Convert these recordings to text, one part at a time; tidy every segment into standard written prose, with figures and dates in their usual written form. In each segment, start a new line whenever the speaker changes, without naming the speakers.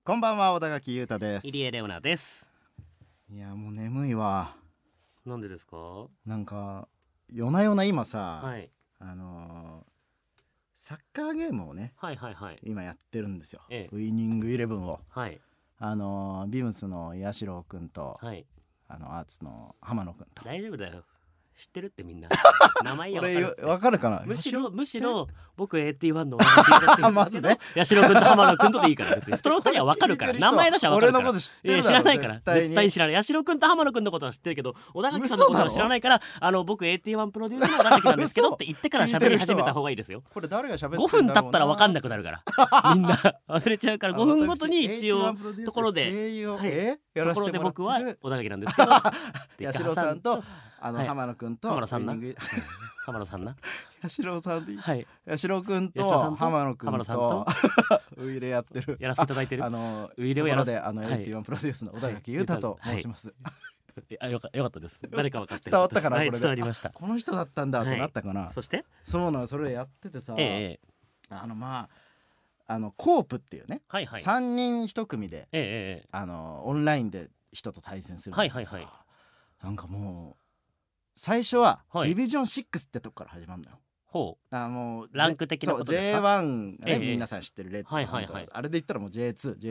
こんばんは、小田垣裕太です。
入江レオナです。
いやもう眠いわ。
なんでですか？
なんか夜な夜な今さ、
はい、
サッカーゲームをね、
はいはいはい、
今やってるんですよ、
ええ、
ウイニングイレブンを。
はい、
ビムスの八代くんと、
はい、
アーツの浜野くんと。
大丈夫だよ、知ってるってみんな名前や
これ
分かる。
わかるかな。
むしろ僕 AT1 のって
まずね、
八代くんと浜野くんとでいいから、別にその二人は分かるから、名前出しは分かるから。
俺のこと知ってるだろ。
知らないから
絶対に
絶対に知らない。八代くんと浜野くんのことは知ってるけど、小田垣さんのことは知らないから、僕 AT1 プロデュースの小田垣なんですけどって言ってから喋り始めた方がいいですよ。
これ誰が喋ってるんだろうな。
5分経ったら分かんなくなるからみんな忘れちゃうから、5分ごとに一応ところで、ところで僕は小田垣なんですけど
八代さんと浜野くんと
浜野さんな浜野さんな
八代さんで、
はい、
八代くんと浜野くんとウイレやってる、
やらせていただいてる
ウイレをやらせてAT1 プロデュースの小田垣裕太と申します。
よかったです。誰か分かって
伝わったかな。これ
伝わりました。
この人だったんだってなったかな。
そして
そうなの、それやっててさ、コープっていうね、3人1組でオンラインで人と対戦するんだけどさ、なんかもう最初はディビジョン6ってとこから始まるのよ。
ほう、
もう
ランク的なことですか。
J1 ね、皆さん知ってるレッツ、あれで言ったらもう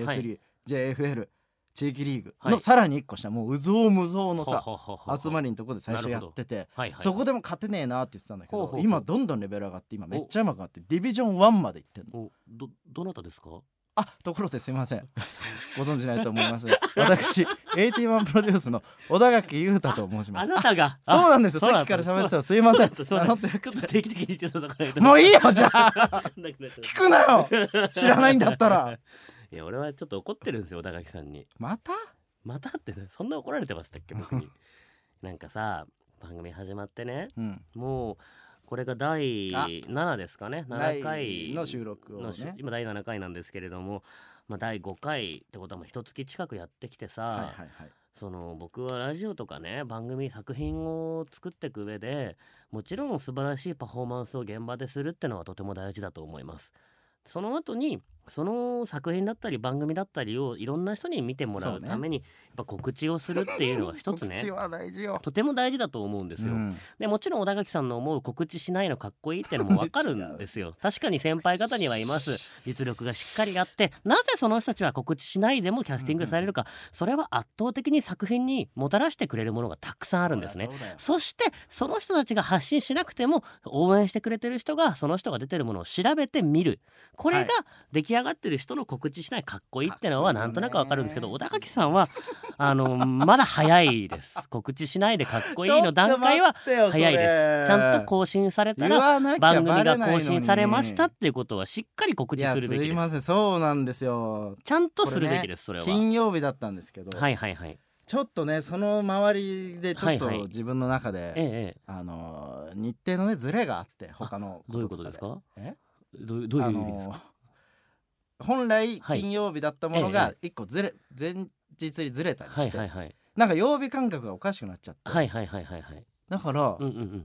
J2、J3、JFL、地域リーグのさらに1個下、もううぞうむぞうのさ集まりのとこで最初やってて、そこでも勝てねえなって言ってたんだけど、今どんどんレベル上がって今めっちゃうまくなってディビジョン1までいってんの。
どなたですか？
ところですいませんご存知ないと思います。私 AT1 プロデュースの小田垣裕太と申します。
あなたが。
そうなんですよ。さっきから喋ってたすいません。
ちょっと定期的に言っていただかないと。
もういいよ、じゃあ聞くなよ、知らないんだったら。
いや、俺はちょっと怒ってるんですよ、小田垣さんに。またってね、そんな怒られてましたっけ僕になんかさ、番組始まってね、もうこれが第7ですかね、7回
の収録をね、
今第7回なんですけれども、第5回ってことは1月近くやってきてさ、僕はラジオとかね、番組作品を作っていく上でもちろん素晴らしいパフォーマンスを現場でするってのはとても大事だと思います。その後にその作品だったり番組だったりをいろんな人に見てもらうためにやっぱ告知をするっていうのは一つね
告知は大事よ。
とても大事だと思うんですよ、でもちろん小田垣さんの思う告知しないのかっこいいっていうのも分かるんですよ確かに先輩方にはいます。実力がしっかりあって、なぜその人たちは告知しないでもキャスティングされるか、それは圧倒的に作品にもたらしてくれるものがたくさんあるんですね。そしてその人たちが発信しなくても応援してくれてる人がその人が出てるものを調べてみる、これが出来上がってる人の告知しないかっこいいってのはなんとなくわかるんですけど、小田垣さんはまだ早いです告知しないでかっこいいの段階は早いです。ちゃんと更新されたら番組が更新されましたっていうことはしっかり告知するべきです。
すいません、そうなんですよ。
ちゃんとするべきです。それは
金曜日だったんですけど、ちょっとねその周りでちょっと自分の中で日程のねズレがあって、他の
どういうことですか？どういう意味ですか？
本来金曜日だったものが一個前日にずれたりして、なんか曜日感覚がおかしくなっちゃって、だから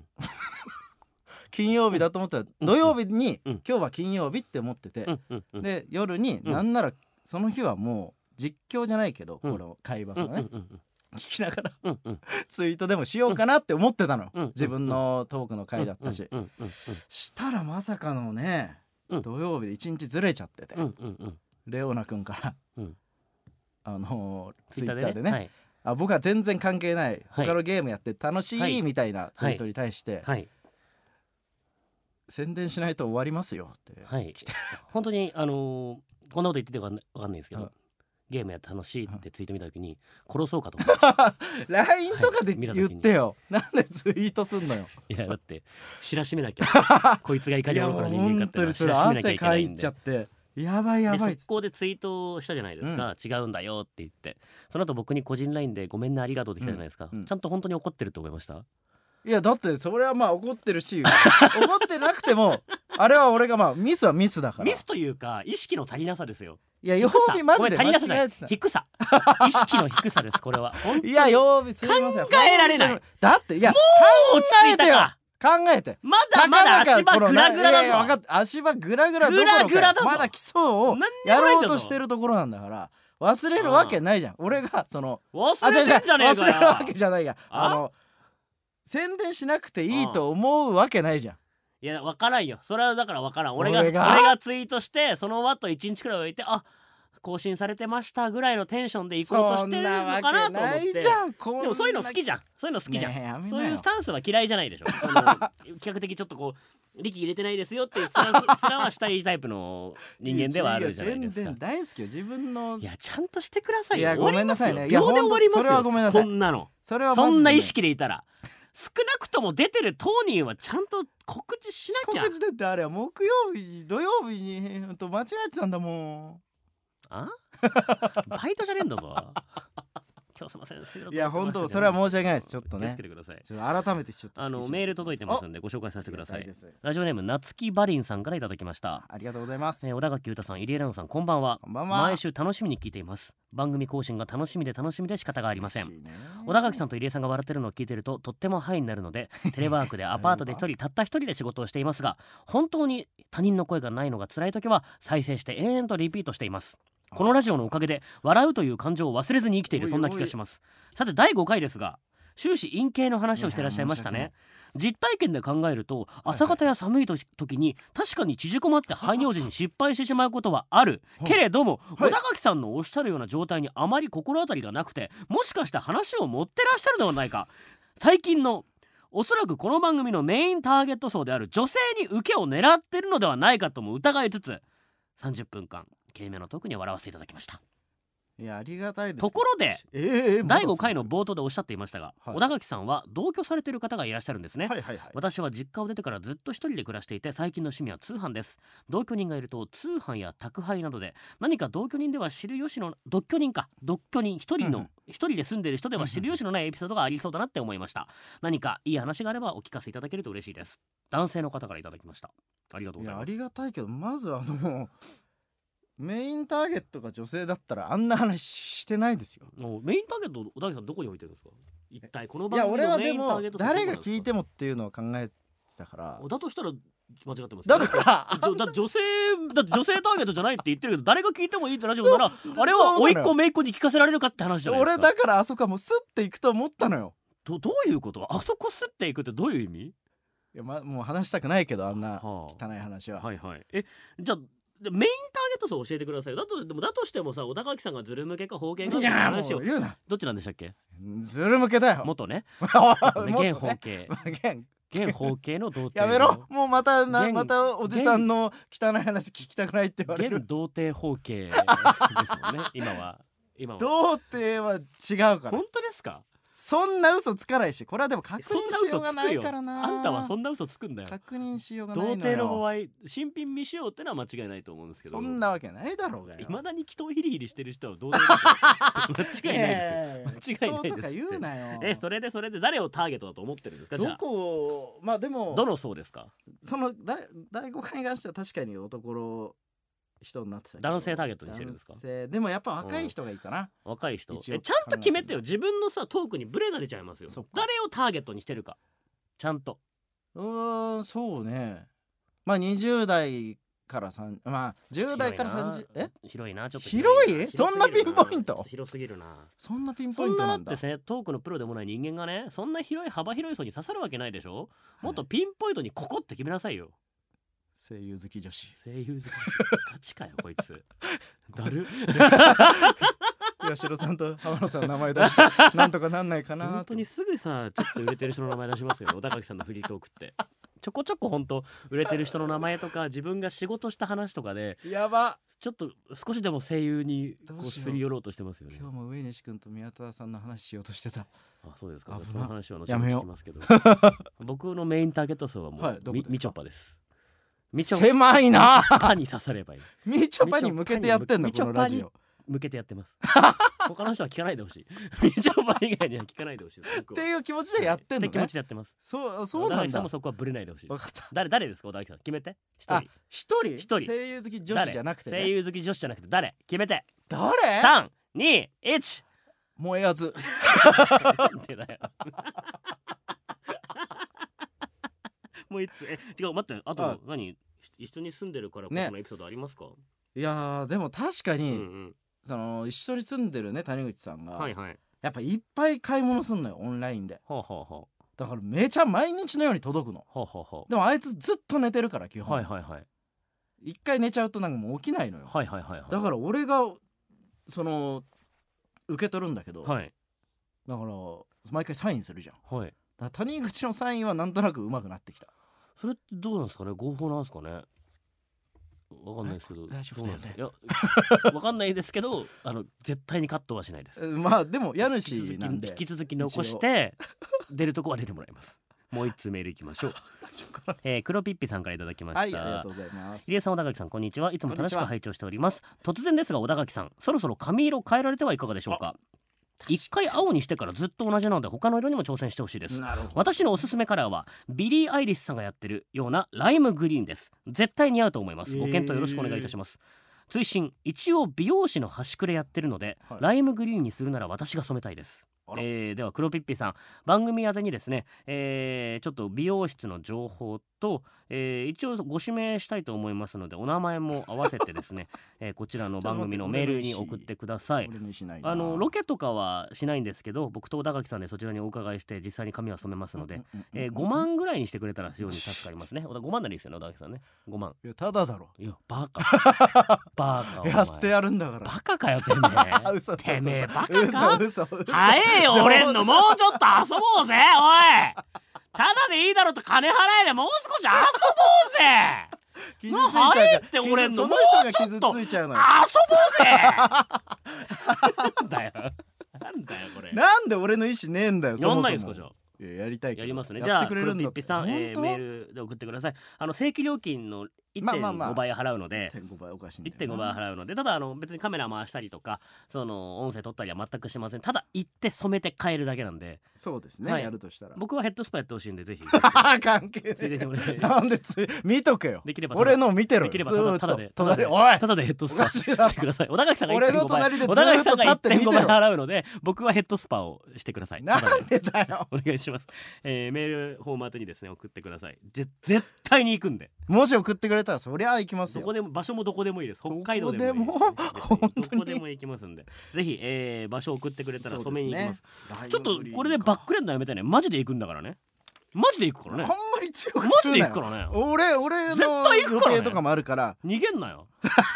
金曜日だと思ったら土曜日に今日は金曜日って思ってて、で夜になんならその日はもう実況じゃないけどこの会話をね聞きながらツイートでもしようかなって思ってたの、自分のトークの回だったし、したらまさかのね土曜日で1日ずれちゃってて、レオナ君からツイッターでね、僕は全然関係ない他のゲームやって楽しいみたいなツイートに対して、宣伝しないと終わりますよって来て、
本当にこんなこと言ってて分かんないですけど、ゲームやって楽しいってツイート見た時に殺そうかと思いました。
LINE とかで言ってよ、なんでツイートすんのよ。い
やだって知らしめなきゃこいつがいかに愚かな人間かって知らしめなきゃいけないんで、汗かいちゃってやばい速攻でツイートしたじゃないですか、違うんだよって言って。その後僕に個人 LINE でごめんねありがとうって来たじゃないですか、ちゃんと本当に怒ってると思いました？
いやだってそれはまあ怒ってるし怒ってなくてもあれは俺がミスはミスだから、
ミスというか意識の足りなさですよ。
いや曜日マジで間違えてた。
低さ意識の低さですこれは。
いや曜日すいません、
考えられない。
だっていやも
う落ち着いたか。
考えて
まだ足場グラグラだぞ。
いや分かった、足場グラグラどころかまだ基礎をやろうとしてるところなんだから、 忘れるわけないじゃん。俺がその
忘れてんじゃねえかよ。
忘れるわけじゃないや。宣伝しなくていいと思うわけないじゃん。
いや分からんよ。それはだから分からん。俺がツイートしてその後1日くらい置いて更新されてましたぐらいのテンションで行こうとしてるのかなと思って。そんなわけないじゃん。でもそういうの好きじゃん。そういうの好きじゃん、ね、そういうスタンスは嫌いじゃないでしょ。比較的ちょっとこう力入れてないですよっていう面はしたいタイプの人間ではあるじゃないですか。
宣伝大好きよ自分の。
いやちゃんとしてくださいよ。
いやごめんなさいね。
秒で終わりますよ。
それはごめんなさい。
そんなの
それは
そんな意識でいたら少なくとも出てる当人はちゃんと告知しなきゃ。
告知だってあれは木曜日土曜日に間違えてたんだもん。
バイトじゃねえんだぞ。今日すいません。
いや本当それは申し訳ないです。ちょっとね。
気をつけてください。
ちょっと改めてちょっと
メール届いてますんでご紹介させてください。ラジオネーム夏木バリンさんからいただきました。
ありがとうございます。
小田垣裕太さん、入江蘭さん、こんばんは。
こんばんは。
毎週楽しみに聞いています。番組更新が楽しみで仕方がありません。小田垣さんと入江さんが笑ってるのを聞いてるととってもハイになるので、テレワークでアパートでたった一人で仕事をしていますが、本当に他人の声がないのが辛い時は再生して延々とリピートしています。このラジオのおかげで笑うという感情を忘れずに生きている、そんな気がします。さて第5回ですが、終始陰形の話をしてらっしゃいましたね。実体験で考えると朝方や寒い時に確かに縮こまって排尿時に失敗してしまうことはあるけれども、小田垣さんのおっしゃるような状態にあまり心当たりがなくて、もしかして話を持ってらっしゃるではないか。最近のおそらくこの番組のメインターゲット層である女性に受けを狙っているのではないかとも疑いつつ、30分間軽妙のトークに笑わせていただきました。
いやありがたいです。
ところで、第5回の冒頭でおっしゃっていましたが、小田垣さんは同居されている方がいらっしゃるんですね。私は実家を出てからずっと一人で暮らしていて、最近の趣味は通販です。同居人がいると通販や宅配などで何か同居人では知る由の独居人一人で住んでいる人では知る由のないエピソードがありそうだなって思いました。何かいい話があればお聞かせいただけると嬉しいです。男性の方からいただきました。ありがとうございます。
ありがたいけど、まずメインターゲットが女性だったらあんな話してないですよ。
メインターゲット小田垣さんどこに置いてるんですか一体。この番組のメインターゲット、
誰が聞いてもっていうのを考えてたから。
だとしたら間違ってます、
ね、だから
女性ターゲットじゃないって言ってるけど、誰が聞いてもいいってラジオならあれは甥っ子姪っ子に聞かせられるかって話じゃないですか。
俺だからあそこはもうスッていくと思ったのよ。
どういうこと？あそこスッていくってどういう意味？い
や、もう話したくないけど、あんな汚い話は。
じゃあメインターゲット層教えてください。だとしてもさ、小田垣さんがズル向けか方言かの話を
言うな。
どっちなんでしたっけ？
ズル向けだよ。
元ね現方形現方形の童貞。
やめろ。もうまたおじさんの汚い話聞きたくないって言われる。
現童貞方形ですもんね。今は
童貞は違うから。
本当ですか？
そんな嘘つかないし、これはでも確認しようがないからな。
あんたはそんな嘘つくんだよ。
確認しようがないのよ。
童貞の場合新品未使用ってのは間違いないと思うんですけど、
そんなわけないだろうがよ。
未だに気筒ヒリヒリしてる人は童貞です間違いないですよ。間違いないです。
とか言うなよ。
それで誰をターゲットだと思ってるんですか？じゃあ
まあでも
どの層ですか？
その第5回に関しては確かに男の人になってたけど、
男性ターゲットにしてるんですか？
でもやっぱ若い人がいいかな。
若い人ちゃんと決めてよ。自分のさトークにブレが出ちゃいますよ。誰をターゲットにしてるかちゃんと。
そうね。まあ20代からまあ10代から30。
広いな。ちょっと
広い？そんなピンポイント？
広すぎるな。
そんなピンポイントなんだ。
そんなってね、トークのプロでもない人間がね、そんな幅広い層に刺さるわけないでしょ。もっとピンポイントにここって決めなさいよ。
声優好き女子。
声優好きガチかよこいつ。だる。
八代さんと浜野さんの名前出してなんとかなんないかな。
本当にすぐさちょっと売れてる人の名前出しますよ。小田垣さんのフリートークってちょこちょこ本当売れてる人の名前とか自分が仕事した話とかで
やば
ちょっと少しでも声優にすり寄ろうとしてますよね。
今日も上西君と宮田さんの話しようとしてた。
そうですか。その話は後ほど聞きますけど僕のメインターゲット層はもうみちょぱです。
狭いな。
パに刺さればいい。
みちょぱに向けてやってんのこのラジオ。
向けてやってます。他の人は聞かないでほしい。みちょぱ以外には聞かないでほしいっていう気持ちでやってんのね。って気持ちでやってます。そうなんだ。小田垣さんもそこはブレないでほしいです。誰ですか？小田垣さん決めて。一人声優好き女子じゃなくてね。声優好き女子じゃなくて誰？決めて。誰？3、2、1。
燃えやず。
なんでだよ。もういつ違う、待って、あと一緒に住んでるからこそのエピソードありますか？
いやでも確かにその一緒に住んでるね谷口さんが、
はいはい、
やっぱいっぱい買い物すんのよオンラインで。
ほうほうほう。
だからめちゃ毎日のように届くの。
ほうほうほう。
でもあいつずっと寝てるから基本。
はいはいはい。
一回寝ちゃうとなんかもう起きないのよ。
はいはいはいはい。
だから俺がその受け取るんだけど、
はい。
だから毎回サインするじゃん。
はい。
だから谷口のサインはなんとなく上手くなってきた。
それってどうなんですかね、合法なんですかね。わかんないですけど、
大丈夫だよね。
いやわかんないですけど絶対にカットはしないです。
まあでも家主なんで
引き続き残して出るとこは出てもらいます。もう一通メールいきましょう。黒ピッピさんからいただきました。
はい、ありがとうございます。
入江さん、小田垣さん、こんにちは。いつも楽しく拝聴しております。突然ですが小田垣さん、そろそろ髪色変えられてはいかがでしょうか。一回青にしてからずっと同じなので他の色にも挑戦してほしいです。私のおすすめカラーはビリー・アイリスさんがやってるようなライムグリーンです。絶対似合うと思います。ご検討よろしくお願いいたします。追伸、一応美容師の端くれやってるので、ライムグリーンにするなら私が染めたいです。では黒ピッピさん、番組宛てにですね、ちょっと美容室の情報と、一応ご指名したいと思いますのでお名前も合わせてですね、こちらの番組のメールに送ってください。ロケとかはしないんですけど、僕と小田垣さんでそちらにお伺いして実際に髪は染めますので、5万ぐらいにしてくれたら非常に助かりますね。5万ならいいですよね、小田垣さんね。5万。
いやただだろ。
いやバカバカ
やってやるんだから。
バカかよてめえてめえバカか。
嘘
早えよ折れんの。もうちょっと遊ぼうぜおい。ただでいいだろって金払えでもう少し遊ぼうぜ。もう早えって折れんの。もうちょっと遊ぼうぜ。なんだよこれ。
なんで俺の意思ねえんだよ。
やんないですかじゃあ。
やりたいけど
やりますね。じゃあ黒ピッピさん、メールで送ってください。正規料金の 1.5 倍払うので、
1.5 倍おかしいんだよ。
1.5 倍払うので、ただ別にカメラ回したりとかその音声撮ったりは全くしません。ただ行って染めて帰るだけなんで。
そうですね、やるとしたら僕
はヘッドスパやってほしいんでぜひ
関係ない。なんで見とけよ。
できれば
俺の見てろよ。
できればただでヘッドスパしてください。小田垣さんが 1.5 倍小田垣さんが 1.5 倍払うので僕はヘッドスパをしてください。
なんでだよ。
お願いします。メールフォーマットにですね送ってください。絶対に行くんで。
もし送ってくれたらそりゃ行きますよ。
どこでも場所もどこでもいいです。北海道でもいいです。どこでも行きますんでぜひ、場所送ってくれたら染めに行きます。ちょっとこれでバックレンダーやめたいね。マジで行くんだからね。マジで行くからね。
あんまり強く
マジで行くからね。
俺の予定とかもあるから
逃げんなよ。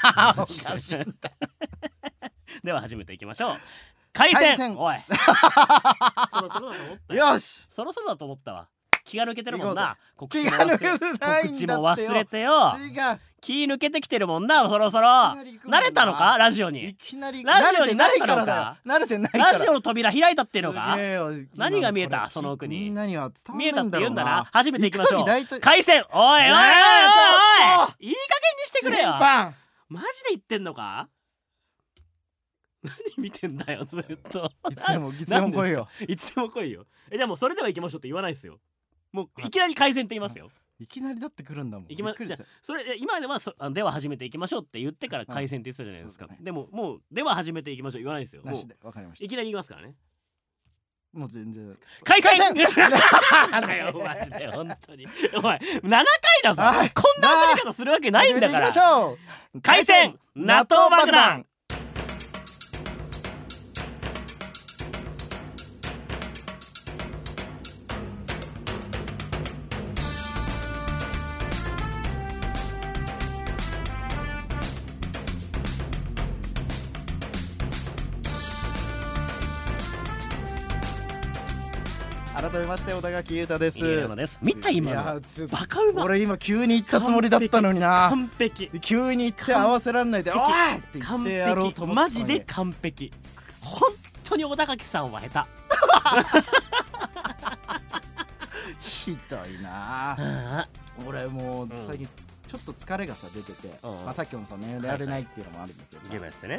では始めていきましょう。開戦。おいそろそろだと思ったよ。
よし
そろそろだと思ったわ。気が抜けてるもんな。告知も忘れてよ。気抜けてきてるもんな。そろそろ慣れたのかラジオに。
いきなり
ラジオに慣れたのか。
慣れてないから。
ラジオの扉開いたっていうのか。何が見えたその奥に。
みんなには伝わ
見えたって言うんだな。
初
初めて行きましょう。開戦。おいいい加減にしてくれよ。マジで言ってんのか。何見てんだよずっと。
いつでも来いよ。
いつでも来いよ。じゃあもうそれでは行きましょうって言わないですよ。もういきなり開戦って言いますよ。
いきなりだって来るんだもん。
それ今ではでは始めていきましょうって言ってから開戦って言ってたじゃないですか。でももうでは始めていきましょう言わないですよ。
なしでわかりました。
いきなり言いますからね。
もう全然
開戦なんだよマジで本当に。お前7回だぞ。こんな遊び方するわけないんだから。開戦納豆爆弾。
改めまして小田垣裕太です。
見た今のバカうま。
俺今急に言ったつもりだったのにな。
完璧。
急に言って合わせらんないでおいって言ってやろうと思った。
マジで完璧。本当に小田垣さんは下手。
ひどいな。俺もう最近ちょっと疲れがさ出てて、さっきもさ寝られないっていうのもあるんだけどさ、
ゲームですね。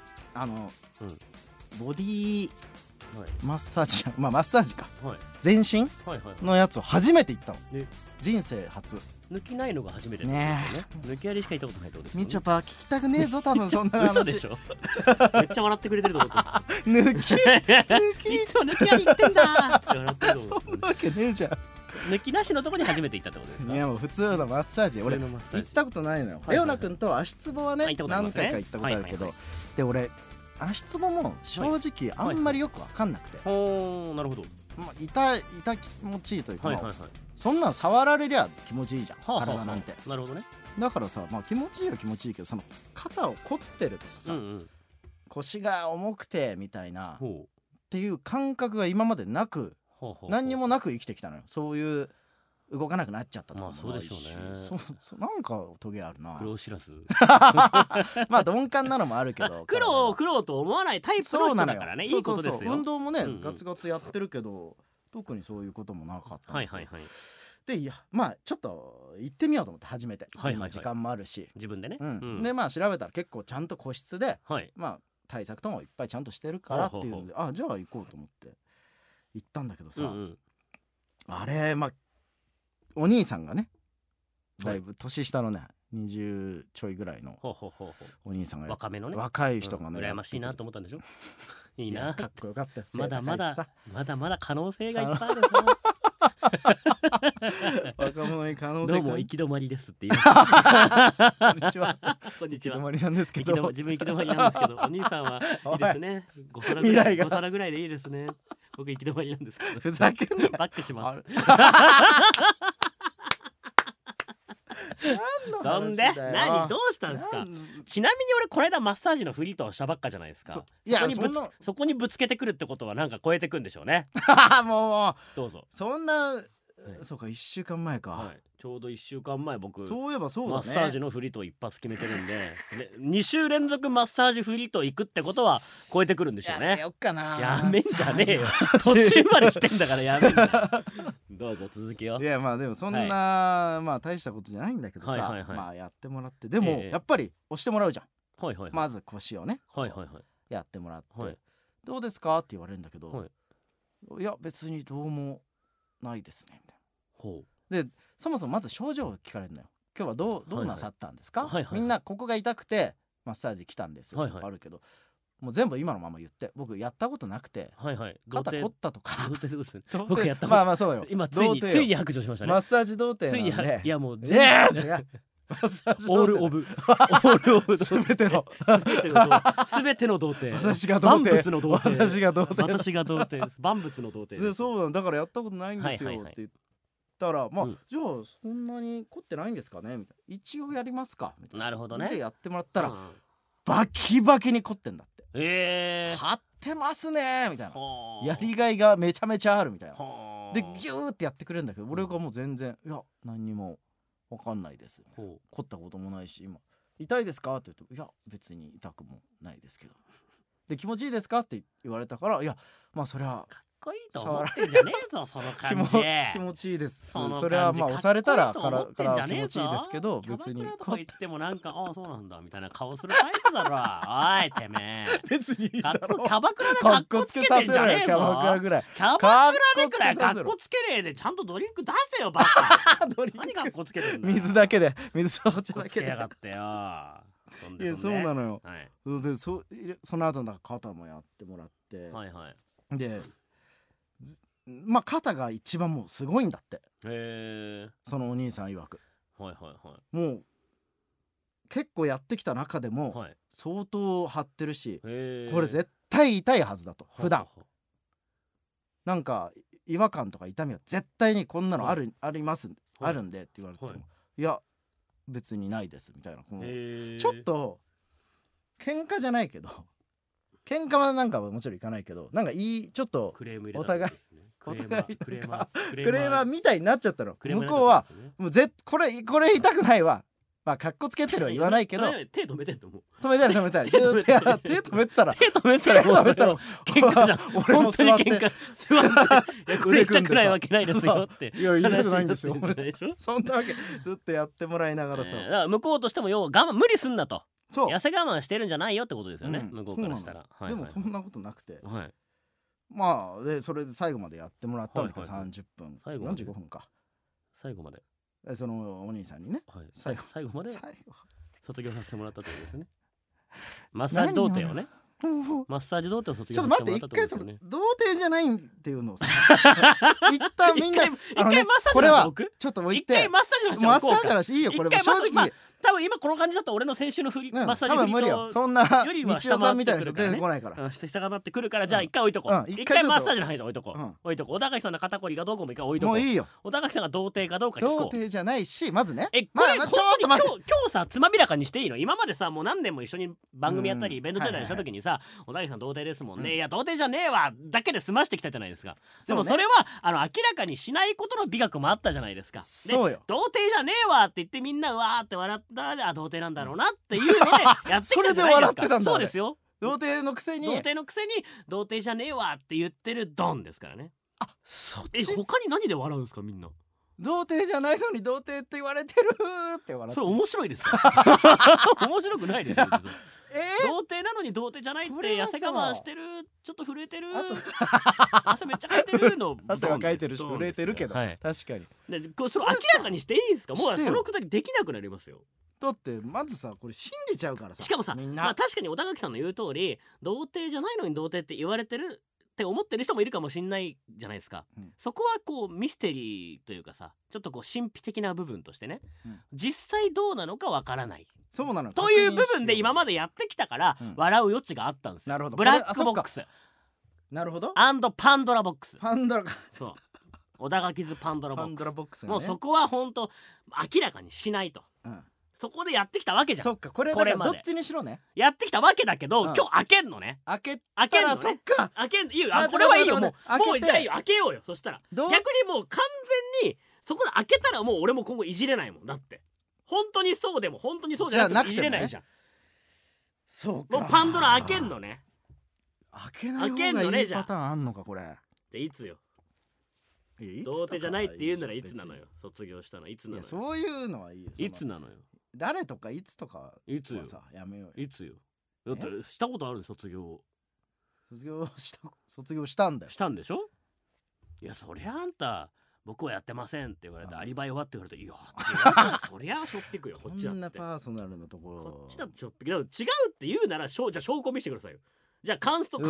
ボディマッサージマッサージか、全身のやつを初めて行ったの。人生初。
抜きないのが初めてね。抜きありしか行ったことないってことですね。
みちょぱ聞きたくねえぞ多分そんな話。
嘘でしょ。めっちゃ笑ってくれてると思った。
抜き
いつも抜きあり行ってんだって笑ってると思った。
そんなわけねえじゃん。
抜きなしのところに初めて行ったってことですか。
いやもう普通のマッサージ俺行ったことないのよ。レオナ君と足つぼはね何回か行ったことあるけど、で俺足つぼも正直あんまりよく分かんなくて、
なるほど、
痛気持ちいいというか、
はいはいはい、
そんなの触られりゃ気持ちいいじゃん、体なんて。
なるほどね。
だからさ、気持ちいいは気持ちいいけど、その肩を凝ってるとかさ、腰が重くてみたいなっていう感覚が今までなく、何にもなく生きてきたのよ。そういう動かなくなっちゃったとか
そうでしょうね。
なんかトゲあるな。
苦労知らず
鈍感なのもあるけど
苦労と思わないタイプの人だからね。いいことですよ。
運動もね、ガツガツやってるけど特にそういうこともなかった。
はいはいはい。
でちょっと行ってみようと思って初めて、今時間もあるし
自分でね、
で調べたら結構ちゃんと個室で、対策ともいっぱいちゃんとしてるからっていうので、じゃあ行こうと思って行ったんだけどさ、あれお兄さんがね、だいぶ年下のね20ちょいぐらいのお兄さんが、
若めのね、
若い人がね、
羨ましいなと思ったんでしょ。いいな、
かっこよかったよ。
まだまだ可能性がいっぱいあるな。
若者に可能性。
どうも行き止まりですっていう。
こんにちは。
こんにちは。
行き止まりなんですけど、
自分行き止まりなんですけど、お兄さんはいいですね。5皿ぐらいでいいですね。僕行き止まりなんですけど。
ふざけんな。
バックします。そんで何どうしたんですか。ちなみに俺この間マッサージのフリートをしたばっかじゃないですか。そこにぶつけてくるってことはなんか超えてくんでしょうね。
もう
どうぞ。
そんな、そうか、1週間前か、
ちょうど1週間前、僕
そういえばそうだね、
マッサージのフリートを一発決めてるんで、2週連続マッサージフリート行くってことは超えてくるんでしょうね。
やめよっかな。
やめんじゃねえよ。途中まで来てんだからやめんだ。どうぞ続けよう。
いやでもそんな、大したことじゃないんだけどさ、やってもらって、でもやっぱり押してもらうじゃん。まず腰をね、やってもらって、どうですかって言われるんだけど、いや別にどうもないですねみたいな。でそもそもまず症状を聞かれるのよ。今日はどうなさったんですか。みんなここが痛くてマッサージ来たんですよとかあるけど、もう全部今のまま言って、僕やったことなくて、肩凝ったとか、僕やったこと、そうよ、今ついに白状しましたね。マッサージ童貞なんで、いやもう全部オールオブ全ての童貞、私が童貞、私が童貞、万物の童貞です。そうなんだからやったことないんですよって言ったら、じゃあそんなに凝ってないんですかねみたいな、一応やりますかみたいな。なるほどね。でやってもらったらバキバキに凝ってんだって。張ってますねみたいな、やりがいがめちゃめちゃあるみたいな。でギューってやってくれるんだけど、俺がもう全然、いや何にもわかんないです、凝ったこともないし、今痛いですかって言うと、いや別に痛くもないですけど、で気持ちいいですかって言われたから、いやそれはかっこいいと思ってんじゃねえぞその感じ。気持ちいいです。それは押されたらから気持ちいいですけど、別にとか言ってもなんかそうなんだみたいな顔するタイプだろ。おいてめえ、別にキャバクラでカッコつけてんじゃねえぞ。キャバクラでくらいカッコつけねえでちゃんとドリンク出せよバカ。何カッコつけてんだよ。水だけで、水とお茶だけでやがってよ。いやそうなのよ。でその後なんか肩もやってもらって、で肩が一番もうすごいんだって、そのお兄さん曰く。もう結構やってきた中でも相当張ってるし、これ絶対痛いはずだと。普段なんか違和感とか痛みは絶対にこんなのありますあるんでって言われても、いや別にないですみたいな。ちょっと喧嘩じゃないけど、喧嘩はなんかもちろんいかないけど、なんかちょっとお互いクレーマーみたいになっちゃったの。向こうはもうこれ痛くないわ、かっこつけてるは言わないけど、手止めてんの。もう止めたり手止めてたら喧嘩じゃん。俺も座ってこれ痛くないわけないですよって。いや痛くないんですよ。そんなわけずっとやってもらいながらさ、向こうとしても要は無理すんなと、痩せ我慢してるんじゃないよってことですよね、向こうからしたら。でもそんなことなくて、でそれで最後までやってもらったんだけど、30分45分か、最後までそのお兄さんにね、最後まで卒業させてもらったというですね。マッサージ童貞をね、マッサージ童貞を卒業させてもらったというですよね。童貞じゃないっていうのをさ、一旦みんな一回マッサージの話置く。ちょっと置いて、一回マッサージの話いいよ。これ正直
多分今この感じだと俺の先週の振り、マッサージ振り
多分無理よ。そんな
よりは
日曜さんみたいな人出てこないから。
下がってくるから、じゃあ一回置いとこう。一回マッサージの範囲で置いとこう。置いとこう。小高さんの肩こりがどうこうも一回置いとこう。
もういいよ。
小高さんが童貞かどうか聞こう。
童貞じゃないし、まずね。
これ本当に今日さつまびらかにしていいの？今までさもう何年も一緒に番組やったりイベント出たりした時にさ、小高さん童貞ですもんね。いや童貞じゃねえわだけで済ましてきたじゃないですか。でもそれは明らかにしないことの美学もあったじゃないですか。
そうよ。
童貞じゃねえわって言ってみんなうわーって笑ったで、童貞なんだろうなっていうのでやってきたじゃないですか。
それで笑ってたんだ。
そうですよ。
童貞のくせに
童貞じゃねえわって言ってるドンですからね。
あ、そっち。
他に何で笑うんですかみんな。
童貞じゃないのに童貞って言われてるって笑って。
それ面白いですか？面白くないですよ。童貞なのに童貞じゃないって痩せ我慢してる、ちょっと震えてる、汗めっちゃかいてるの。
汗はかいてるし震えてるけど、確かに。
でそれ明らかにしていいですか？もうそのくだりできなくなりますよ。
だってまずさこれ信じちゃうからさ。
しかもさ、確かに小田垣さんの言う通り童貞じゃないのに童貞って言われてるって思ってる人もいるかもしんないじゃないですか。そこはこうミステリーというかさ、ちょっとこう神秘的な部分としてね、実際どうなのかわからない。
そうなの
という部分で今までやってきたから、笑う余地があったんですよ。
なるほど。
ブラックボックス。
なるほど。
アンドパンドラボックス。
パンドラか。
そう。小田垣ズパンドラボックス。
パンドラボックス、
もうそこは本当明らかにしないと。そこでやってきたわけじゃん。
そっか、これだからどっちにしろね。
やってきたわけだけど、今日開けんのね。
開けん
のね。
そっか。
開けんいいよ。これはいいよ。もうじゃあいいよ。開けようよ。そしたら逆にもう完全にそこで開けたらもう俺も今後いじれないもん。だって本当にそうでも本当にそうじゃなくていじれないじゃん。
そうか。
もうパンドラ開けんのね。
開けない方がいいパターンあんのかこれ。
じゃいつよ。童貞じゃないって言うならいつなのよ。卒業したのいつなのよ。
そういうのはいいよ。
いつなのよ。
誰とかいつとか
いつよ。
やめようよ。
いつよ。だってしたことある卒業
したんだよ。
したんでしょ。いやそりゃあんた僕はやってませんって言われてアリバイはって言われていやそりゃあしょっぴくよ。こっちだってこん
なパーソナルのところ
こっちだってしょっぴく。違うって言うならじゃあ証拠見せてくださいよ。じゃあ感想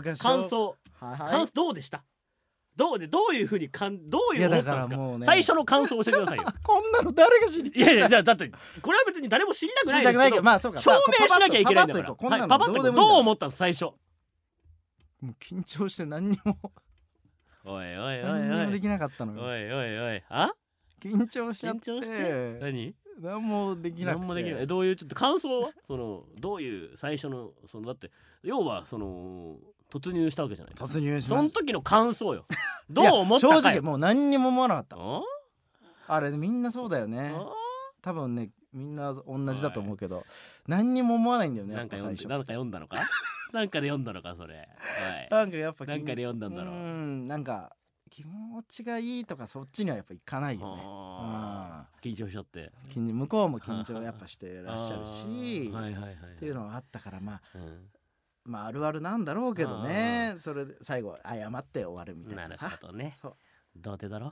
どうでした？どういうふうにどういう思ったんですか？最初の感想を教えてくださいよ。
こんなの誰が知りたい？
いやだってこれは別に誰も知りたくないですけど、
まあそうか、
証明しなきゃいけないんだから。パパッとどう思ったんです最初？
もう緊張して何にも
おい
何にもできなかったのよ。
おいあ？
緊張しちゃって何もできなくて。
どういうちょっと感想はどういう最初のだって要は突入したわけじゃない。
突入しました。
その時の感想よ。どう思ったかよ。
正直もう何にも思わなかった。あれみんなそうだよね。多分ねみんな同じだと思うけど何にも思わないんだよね。
なんか読んだのか？なんかで読んだのかそれ。
なんかやっぱ
なんかで読んだんだろう。
なんか気持ちがいいとかそっちにはやっぱいかないよね。
緊張しちゃって
向こうも緊張やっぱしてらっしゃるしっていうのはあったからまああるあるなんだろうけどね。それで最後謝って終わるみたいなさ。
なるほどね。童貞だろ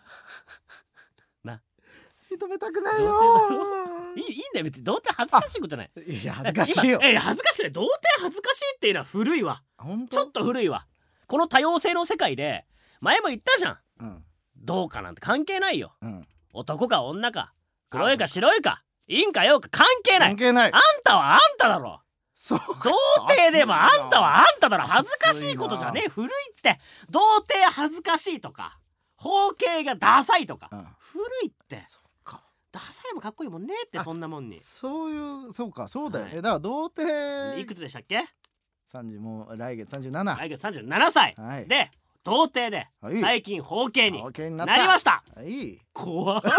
な。
認めたくないよ。
いいんだよ別に童貞恥ずかしいことない。
いや恥ずかしいよ。
恥ずかしくない。童貞恥ずかしいっていうのは古いわ。ちょっと古いわ。この多様性の世界で前も言ったじゃん。どうかなんて関係ないよ。男か女か黒いか白いかいいんかようか関係ない。あんたはあんただろ。童貞でもあんたはあんただろ。恥ずかしいことじゃねえ。古いって。童貞恥ずかしいとか包茎がダサいとか古いって。ダサいもかっこいいもんねって。そんなもんに
そうかそうだよね。だから童貞
いくつでしたっけ
？30もう来月37。
来月37歳で童貞で最近包茎になりました。怖っ。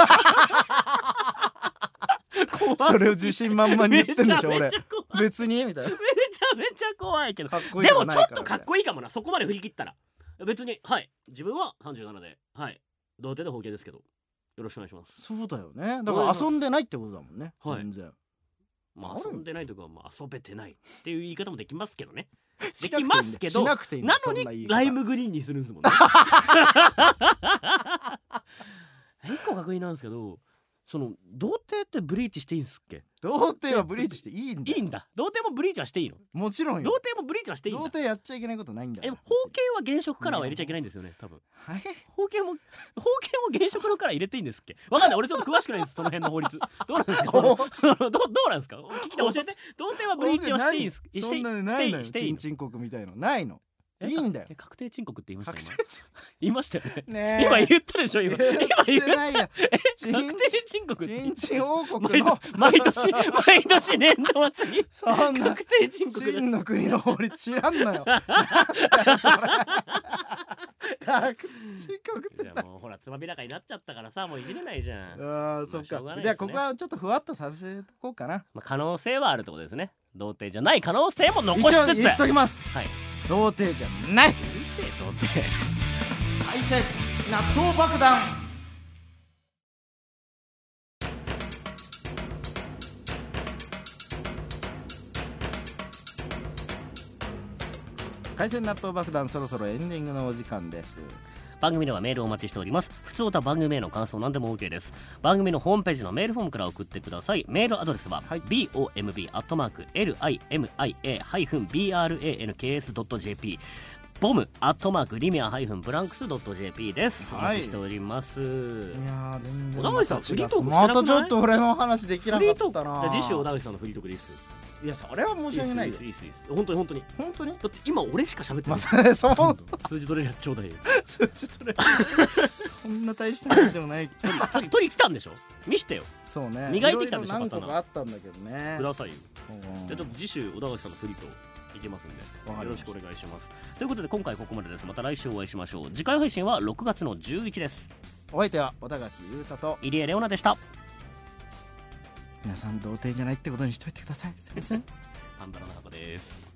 それを自信満々に言ってんでしょ俺。別にみたいな。
めちゃ怖いけどでもちょっとかっこいいかもな。そこまで振り切ったら別に自分は37で童貞で包茎ですけどよろしくお願いします。
そうだよね。だから遊んでないってことだもんね。全然
遊んでないとか遊べてないっていう言い方もできますけどね。できますけどなのにライムグリーンにするんですもんね。一個確認なんですけどその童貞ってブリーチしていいんすっけ？
童貞はブリーチしていいんだよ。
いいんだ。童貞もブリーチはしていいの？
もちろんよ。
童貞もブリーチはしていいんだ。
童貞やっちゃいけないことないんだよ。
包茎は原色カラーは入れちゃいけないんですよね多分。
はい。
包茎も原色のカラー入れていいんですっけ？わかんない、俺ちょっと詳しくないですその辺の法律。どうなんですか？どうなんですか？聞きて教えて。童貞はブリーチはしていいんです？
そんなのないのよ。
していいの？
チンチン国みたいのないの。いいんだよ。
確定申告って言いました今。言いましたよね。
ねえ。
今言ったでしょ今。今言った
ないや。
確定申告って
チンチン王国の
毎年年度末に
そんな
確定申告
チンの国の法律知らんのよ。確定申告って。
じゃあもうほらつまびらかになっちゃったからさ、もういじれないじゃん。
ああ、そっか。じゃあここはちょっとふわっとさせとこうかな。
可能性はあるってことですね。童貞じゃない可能性も残しつつ
言っときます。
はい。
童貞じゃない。
うるせえ童貞。
海鮮納豆爆弾。海鮮納豆爆弾、そろそろエンディングのお時間です。
番組ではメールをお待ちしております。普通歌番組への感想何でも OK です。番組のホームページのメールフォームから送ってください。メールアドレスは、はい、bomb@lima-branks.jp bomb@limia-branks.jp です、はい、お待ちしております。いや
全然
小田口さんフリートークしてなくない？
またちょっと俺の話できなかったな。
次週小田口さんのフリートークでいいっす。
いやそれは申し訳ないよ。
いいっす本当にだって今俺しか喋ってない、
そう
数字取れるやつちょうだいよ。
数字取れるそんな大した話でもない。
取り来たんでしょ？見してよ。
そうね、
磨いてきたんでしょ？
何個かあったんだけどね。
くださいよ。じゃあちょっと次週小田口さんのフリートークいきますんでよろしくお願いします。ということで今回ここまでです。また来週お会いしましょう。次回配信は6月の11です。
お相手は小田垣優太と
入江レオナでした。
皆さん童貞じゃないってことにしといてください。すいません。
パンドラの箱です。